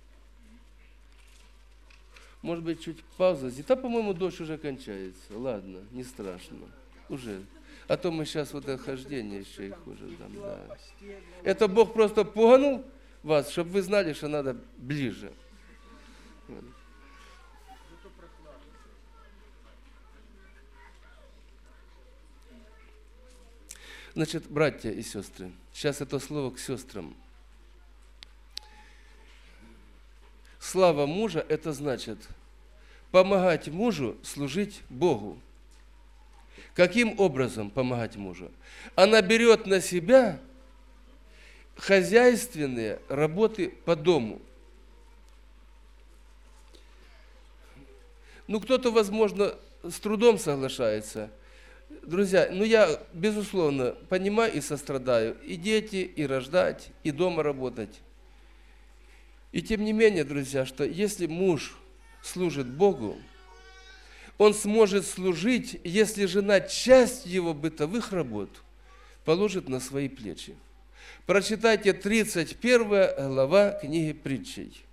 Может быть, чуть пауза здесь. Да, по-моему, дождь уже кончается. Ладно, не страшно. Уже. А то мы сейчас вот это хождение еще и хуже дам. Да. Это Бог просто пуганул вас, чтобы вы знали, что надо ближе. Значит, братья и сестры, сейчас это слово к сестрам. Слава мужа – это значит помогать мужу служить Богу. Каким образом помогать мужу? Она берет на себя хозяйственные работы по дому. Ну, кто-то, возможно, с трудом соглашается. Друзья, ну я, безусловно, понимаю и сострадаю. И дети, и рождать, и дома работать. И тем не менее, друзья, что если муж служит Богу, он сможет служить, если жена часть его бытовых работ положит на свои плечи. Прочитайте тридцать первая глава книги Притчей.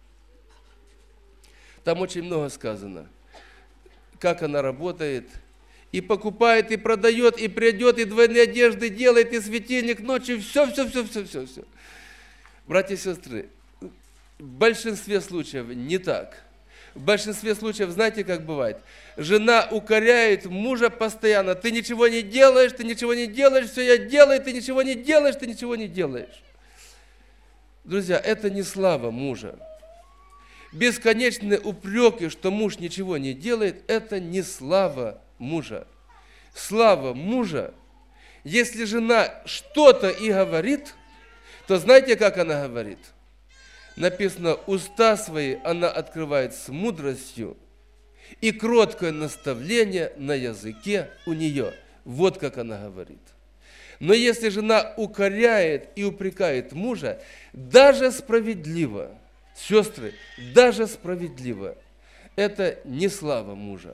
Там очень много сказано, как она работает, и покупает, и продает, и придет, и двойные одежды делает, и светильник ночью, все, все, все, все, все, все. Братья и сестры, в большинстве случаев не так. В большинстве случаев, знаете, как бывает? Жена укоряет мужа постоянно. Ты ничего не делаешь, ты ничего не делаешь, все я делаю, ты ничего не делаешь, ты ничего не делаешь. Друзья, это не слава мужа. Бесконечные упреки, что муж ничего не делает, это не слава мужа. Слава мужа, если жена что-то и говорит, то знаете, как она говорит? Написано, уста свои она открывает с мудростью, и кроткое наставление на языке у нее. Вот как она говорит. Но если жена укоряет и упрекает мужа, даже справедливо, сестры, даже справедливо, это не слава мужа.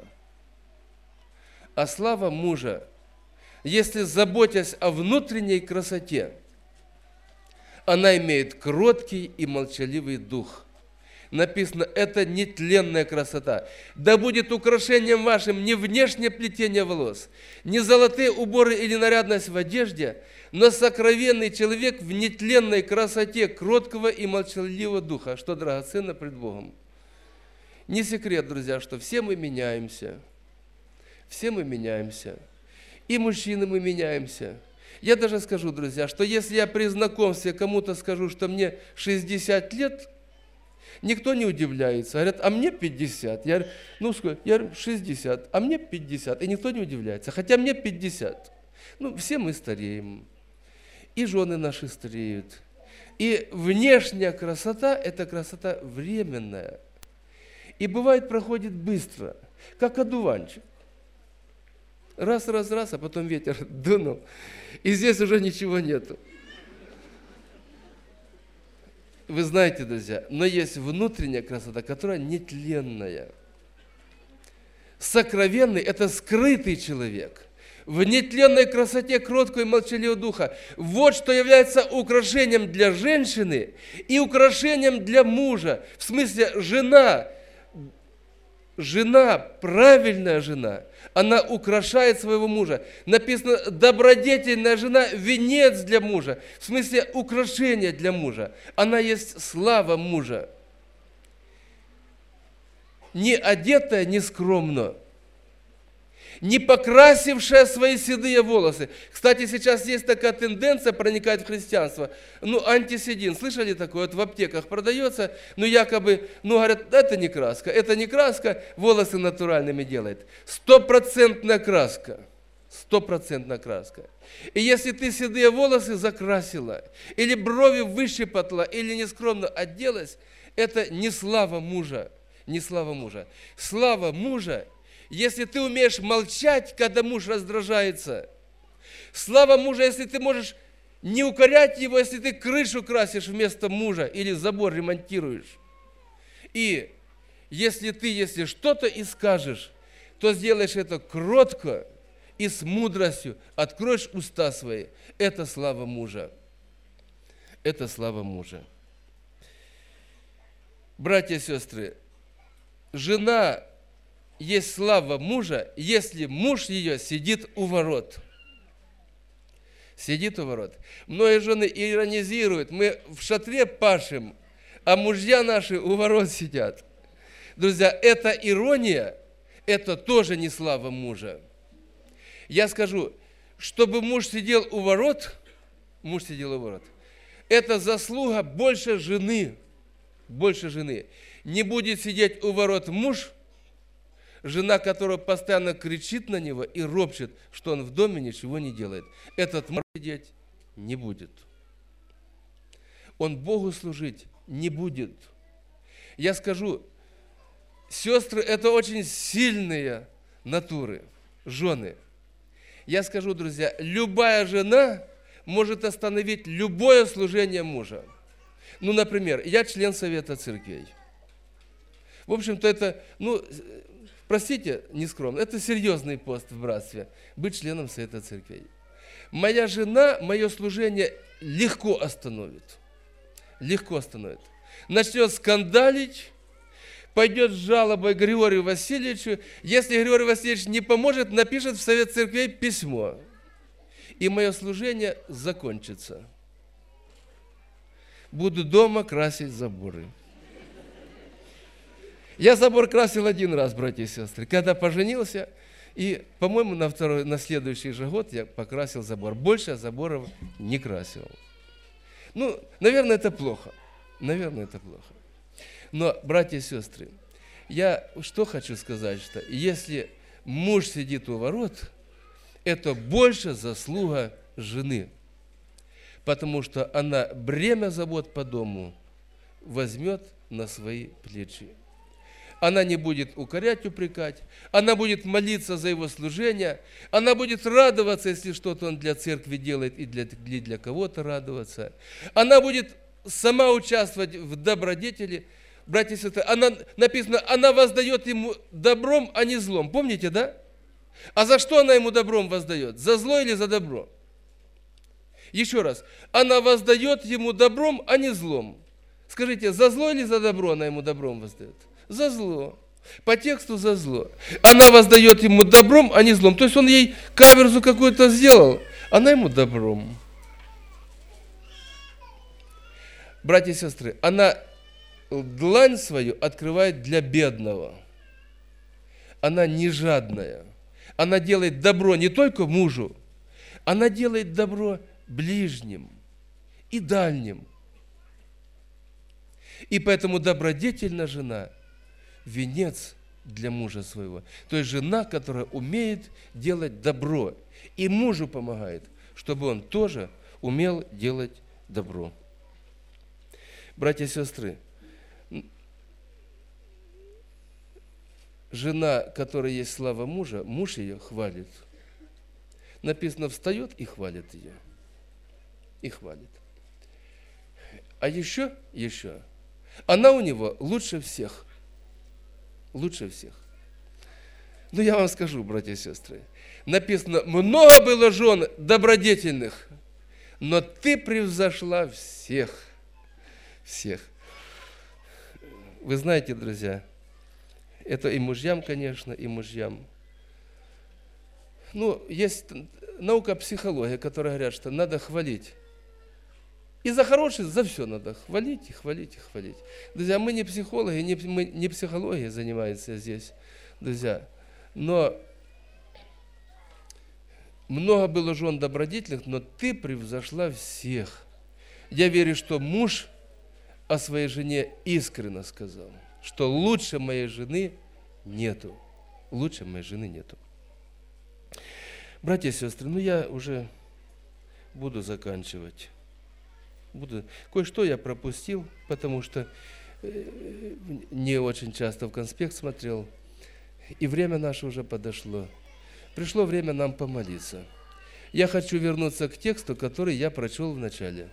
А слава мужа, если заботясь о внутренней красоте, она имеет кроткий и молчаливый дух. Написано, это нетленная красота. Да будет украшением вашим не внешнее плетение волос, не золотые уборы или нарядность в одежде, но сокровенный человек в нетленной красоте кроткого и молчаливого духа, что драгоценно пред Богом. Не секрет, друзья, что все мы меняемся. Все мы меняемся. И мужчины мы меняемся. Я даже скажу, друзья, что если я при знакомстве кому-то скажу, что мне шестьдесят лет, никто не удивляется. Говорят, а мне пятьдесят. Я говорю, ну сколько? Я говорю, шестьдесят, а мне пятьдесят. И никто не удивляется, хотя мне пятьдесят. Ну, все мы стареем. И жены наши стареют. И внешняя красота – это красота временная. И бывает, проходит быстро, как одуванчик. Раз, раз, раз, а потом ветер дунул. И здесь уже ничего нету. Вы знаете, друзья, но есть внутренняя красота, которая нетленная. Сокровенный – это скрытый человек. В нетленной красоте кроткого и молчаливого духа. Вот что является украшением для женщины и украшением для мужа. В смысле, жена, жена, правильная жена, она украшает своего мужа. Написано, добродетельная жена – венец для мужа. В смысле, украшение для мужа. Она есть слава мужа. Не одетая, не скромно. Не покрасившая свои седые волосы. Кстати, сейчас есть такая тенденция проникать в христианство. Ну, антиседин. Слышали такое? Вот в аптеках продается. Ну, якобы, ну, говорят, это не краска. Это не краска, волосы натуральными делает. Стопроцентная краска. Стопроцентная краска. И если ты седые волосы закрасила, или брови выщипатла, или нескромно оделась, это не слава мужа. Не слава мужа. Слава мужа, если ты умеешь молчать, когда муж раздражается. Слава мужа, если ты можешь не укорять его, если ты крышу красишь вместо мужа или забор ремонтируешь. И если ты, если что-то и скажешь, то сделаешь это кротко и с мудростью, откроешь уста свои. Это слава мужа. Это слава мужа. Братья и сестры, жена есть слава мужа, если муж ее сидит у ворот. Сидит у ворот. Многие жены иронизируют. Мы в шатре пашем, а мужья наши у ворот сидят. Друзья, эта ирония, это тоже не слава мужа. Я скажу, чтобы муж сидел у ворот, муж сидел у ворот, это заслуга больше жены, больше жены. Не будет сидеть у ворот муж, жена, которая постоянно кричит на него и ропщет, что он в доме ничего не делает. Этот муж сидеть не будет. Он Богу служить не будет. Я скажу, сестры – это очень сильные натуры, жены. Я скажу, друзья, любая жена может остановить любое служение мужа. Ну, например, я член Совета Церквей. В общем-то, это, ну, простите, нескромно, это серьезный пост в братстве, быть членом Совета Церквей. Моя жена мое служение легко остановит. Легко остановит. Начнет скандалить, пойдет с жалобой к Григорию Васильевичу. Если Григорий Васильевич не поможет, напишет в Совет Церквей письмо. И мое служение закончится. Буду дома красить заборы. Я забор красил один раз, братья и сестры, когда поженился, и, по-моему, на, второй, на следующий же год я покрасил забор. Больше я заборов не красил. Ну, наверное, это плохо. Наверное, это плохо. Но, братья и сестры, я что хочу сказать, что если муж сидит у ворот, это больше заслуга жены, потому что она бремя забот по дому возьмет на свои плечи. Она не будет укорять, упрекать, она будет молиться за его служение, она будет радоваться, если что-то он для церкви делает, и для, для, для кого-то радоваться. Она будет сама участвовать в добродетели. Братья и сестры, она, написано, она воздает ему добром, а не злом. Помните, да? А за что она ему добром воздает? За зло или за добро? Еще раз. Она воздает ему добром, а не злом. Скажите, за зло или за добро она ему добром воздает? За зло. По тексту за зло. Она воздает ему добром, а не злом. То есть он ей каверзу какую-то сделал, она ему добром. Братья и сестры, она длань свою открывает для бедного. Она не жадная. Она делает добро не только мужу, она делает добро ближним и дальним. И поэтому добродетельная жена – венец для мужа своего. То есть жена, которая умеет делать добро, и мужу помогает, чтобы он тоже умел делать добро. Братья и сестры, жена, которая есть слава мужа, муж ее хвалит. Написано, встает и хвалит ее. И хвалит. А еще, еще, она у него лучше всех. Лучше всех. Ну, я вам скажу, братья и сестры, написано, много было жен добродетельных, но ты превзошла всех. Всех. Вы знаете, друзья, это и мужьям, конечно, и мужьям. Ну, есть наука психология, которая говорит, что надо хвалить. И за хорошее, за все надо хвалить, и хвалить, и хвалить. Друзья, мы не психологи, не, мы не психологией занимаемся здесь, друзья. Но много было жен добродетельных, но ты превзошла всех. Я верю, что муж о своей жене искренне сказал, что лучше моей жены нету. Лучше моей жены нету. Братья и сестры, ну я уже буду заканчивать. Буду. Кое-что я пропустил, потому что не очень часто в конспект смотрел. И время наше уже подошло. Пришло время нам помолиться. Я хочу вернуться к тексту, который я прочел в начале.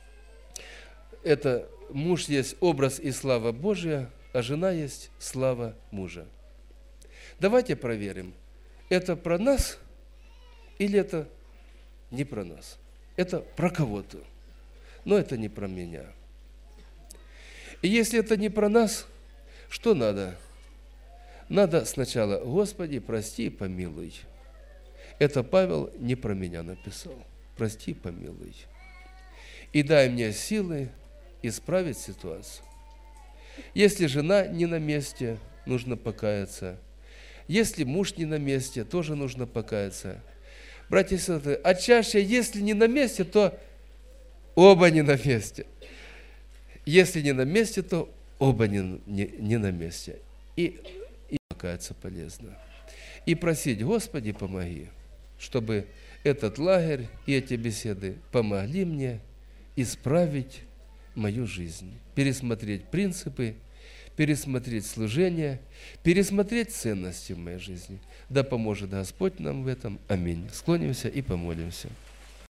Это муж есть образ и слава Божия, а жена есть слава мужа. Давайте проверим, это про нас или это не про нас? Это про кого-то. Но это не про меня. И если это не про нас, что надо? Надо сначала, Господи, прости и помилуй. Это Павел не про меня написал. Прости и помилуй. И дай мне силы исправить ситуацию. Если жена не на месте, нужно покаяться. Если муж не на месте, тоже нужно покаяться. Братья и сестры, а чаще, если не на месте, то оба не на месте. Если не на месте, то оба не, не, не на месте. И, и покаяться полезно. И просить: Господи, помоги, чтобы этот лагерь и эти беседы помогли мне исправить мою жизнь, пересмотреть принципы, пересмотреть служение, пересмотреть ценности в моей жизни. Да поможет Господь нам в этом. Аминь. Склонимся и помолимся.